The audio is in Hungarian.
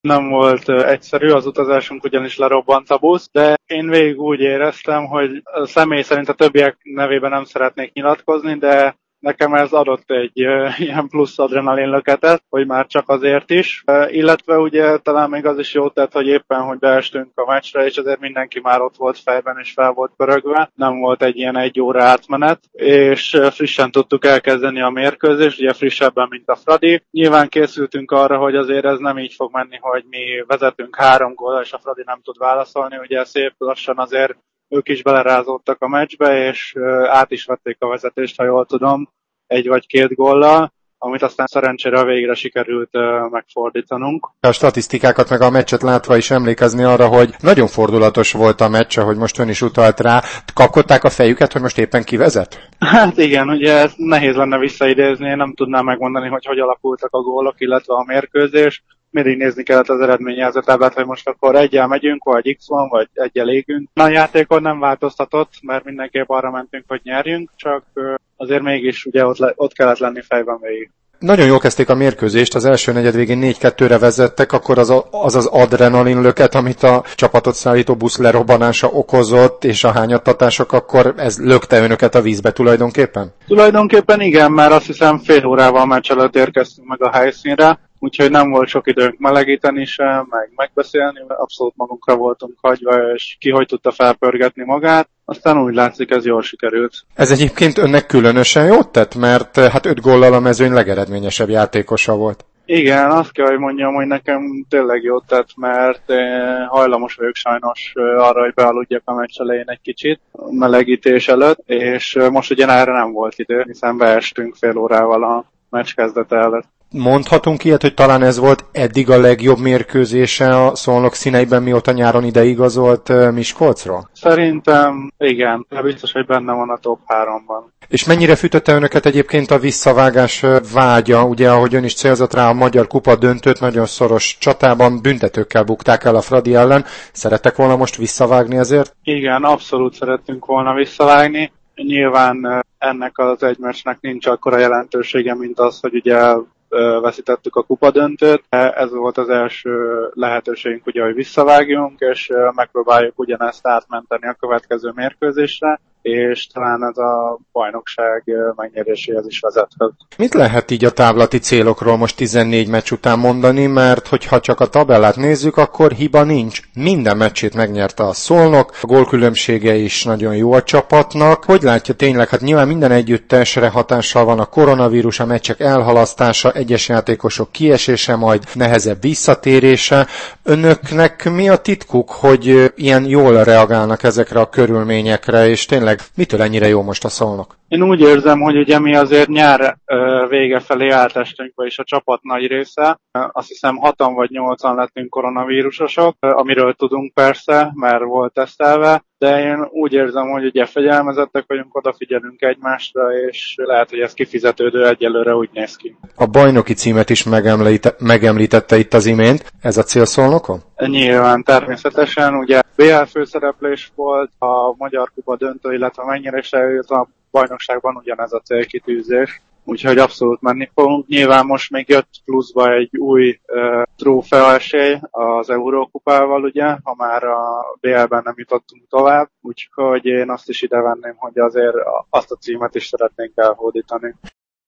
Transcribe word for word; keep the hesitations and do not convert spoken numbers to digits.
Nem volt ö, egyszerű, az utazásunk ugyanis lerobbant a busz, de én végig úgy éreztem, hogy személy szerint a többiek nevében nem szeretnék nyilatkozni, de nekem ez adott egy ö, ilyen plusz adrenalin löketet, hogy már csak azért is. Ö, illetve ugye talán még az is jó tett, hogy éppen, hogy beestünk a meccsre, és azért mindenki már ott volt fejben, és fel volt pörögve. Nem volt egy ilyen egy óra átmenet, és ö, frissen tudtuk elkezdeni a mérkőzést, ugye frissebben, mint a Fradi. Nyilván készültünk arra, hogy azért ez nem így fog menni, hogy mi vezetünk három góllal, és a Fradi nem tud válaszolni. Ugye szép lassan azért ők is belerázódtak a meccsbe, és ö, át is vették a vezetést, ha jól tudom, egy vagy két góllal, amit aztán szerencsére a végre sikerült ö, megfordítanunk. A statisztikákat meg a meccset látva is emlékezni arra, hogy nagyon fordulatos volt a meccs, ahogy most ön is utalt rá. Kapkodták a fejüket, hogy most éppen ki vezet? Hát igen, ugye ez nehéz lenne visszaidézni, én nem tudnám megmondani, hogy hogy alakultak a gólok, illetve a mérkőzés. Mindig nézni kellett az eredményjelző táblát, hogy most akkor egyel megyünk, vagy X van, vagy egyel égünk. A játékon nem változtatott, mert mindenképp arra mentünk, hogy nyerjünk, csak azért mégis ugye ott, le, ott kellett lenni fejben végig. Nagyon jól kezdték a mérkőzést, az első negyed végén négy kettőre vezettek, akkor az, a, az az adrenalin löket, amit a csapatot szállító busz lerobbanása okozott, és a hányattatások, akkor ez lökte önöket a vízbe tulajdonképpen? Tulajdonképpen igen, mert azt hiszem fél órával a meccs előtt érkeztünk meg a helyszínre, úgyhogy nem volt sok időnk melegíteni sem, meg megbeszélni, abszolút magunkra voltunk hagyva, és ki hogy tudta felpörgetni magát. Aztán úgy látszik, ez jól sikerült. Ez egyébként önnek különösen jót tett, mert hát öt góllal a mezőny legeredményesebb játékosa volt. Igen, azt kell, hogy mondjam, hogy nekem tényleg jót tett, mert hajlamos vagyok sajnos arra, hogy bealudjak a meccs elején egy kicsit, melegítés előtt, és most ugye erre nem volt idő, hiszen beestünk fél órával a meccs kezdete előtt. Mondhatunk ilyet, hogy talán ez volt eddig a legjobb mérkőzése a Szolnok színeiben, mióta nyáron ide igazolt Miskolcról? Szerintem igen, de biztos, hogy benne van a top háromban. És mennyire fűtötte önöket egyébként a visszavágás vágya, ugye ahogy ön is célzott rá a Magyar Kupa döntőt, nagyon szoros csatában büntetőkkel bukták el a Fradi ellen. Szerettek volna most visszavágni ezért? Igen, abszolút szerettünk volna visszavágni. Nyilván ennek az egy meccsnek nincs akkora jelentősége, mint az, hogy ugye veszítettük a kupadöntőt. Ez volt az első lehetőségünk, ugye, hogy visszavágjunk, és megpróbáljuk ugyanezt átmenteni a következő mérkőzésre, és talán ez a bajnokság megnyeréséhez is vezethet. Mit lehet így a távlati célokról most tizennégy meccs után mondani, mert hogyha csak a tabellát nézzük, akkor hiba nincs. Minden meccsét megnyerte a Szolnok, a gólkülönbsége is nagyon jó a csapatnak. Hogy látja tényleg, hát nyilván minden együttesre hatással van a koronavírus, a meccsek elhalasztása, egyes játékosok kiesése, majd nehezebb visszatérése. Önöknek mi a titkuk, hogy ilyen jól reagálnak ezekre a körülményekre, és tényleg mitől ennyire jó most a Szolnok? Én úgy érzem, hogy ugye mi azért nyár vége felé átestünk be is a csapat nagy része. Azt hiszem hatan vagy nyolcan lettünk koronavírusosok, amiről tudunk persze, mert volt tesztelve, de én úgy érzem, hogy ugye fegyelmezettek vagyunk, odafigyelünk egymásra, és lehet, hogy ez kifizetődő, egyelőre úgy néz ki. A bajnoki címet is megemlít- megemlítette itt az imént, ez a cél Szolnokon? Nyilván, természetesen, ugye bé el főszereplés volt, a Magyar Kupa döntő, illetve mennyire jött a bajnokságban ugyanez a célkitűzés, úgyhogy abszolút menni fogunk. Nyilván most még jött pluszba egy új uh, trófea esély az Eurókupával, ugye, ha már a bé el-ben nem jutottunk tovább, úgyhogy én azt is ide venném, hogy azért azt a címet is szeretnénk elhódítani.